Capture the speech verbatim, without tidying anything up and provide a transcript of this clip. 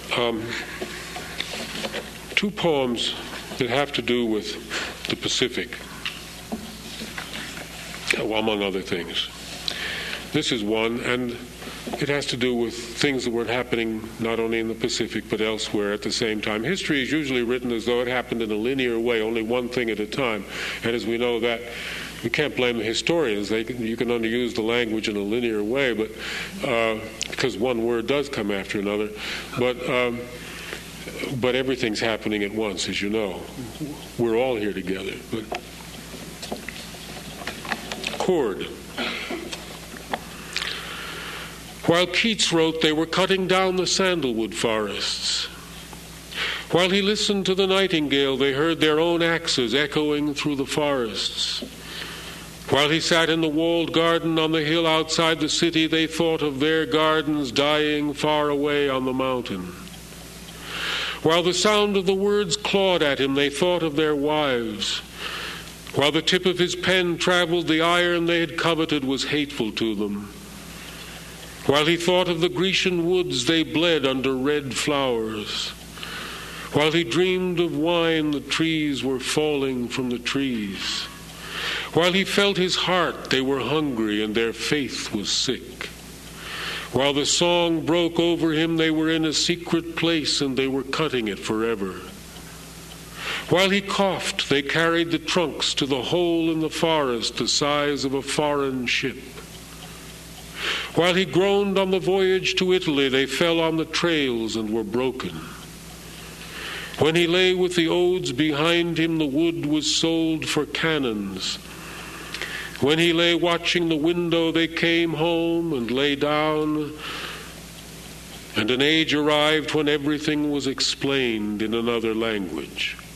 um, two poems that have to do with the Pacific, among other things. This is one, and it has to do with things that were happening not only in the Pacific but elsewhere at the same time. History is usually written as though it happened in a linear way, only one thing at a time. And as we know that, we can't blame the historians. They can, you can only use the language in a linear way, but uh, because one word does come after another. But um, but everything's happening at once, as you know. We're all here together. But chord. While Keats wrote, they were cutting down the sandalwood forests. While he listened to the nightingale, they heard their own axes echoing through the forests. While he sat in the walled garden on the hill outside the city, they thought of their gardens dying far away on the mountain. While the sound of the words clawed at him, they thought of their wives. While the tip of his pen traveled, the iron they had coveted was hateful to them. While he thought of the Grecian woods, they bled under red flowers. While he dreamed of wine, the trees were falling from the trees. While he felt his heart, they were hungry and their faith was sick. While the song broke over him, they were in a secret place and they were cutting it forever. While he coughed, they carried the trunks to the hole in the forest the size of a foreign ship. While he groaned on the voyage to Italy, they fell on the trails and were broken. When he lay with the odes behind him, the wood was sold for cannons. When he lay watching the window, they came home and lay down, and an age arrived when everything was explained in another language.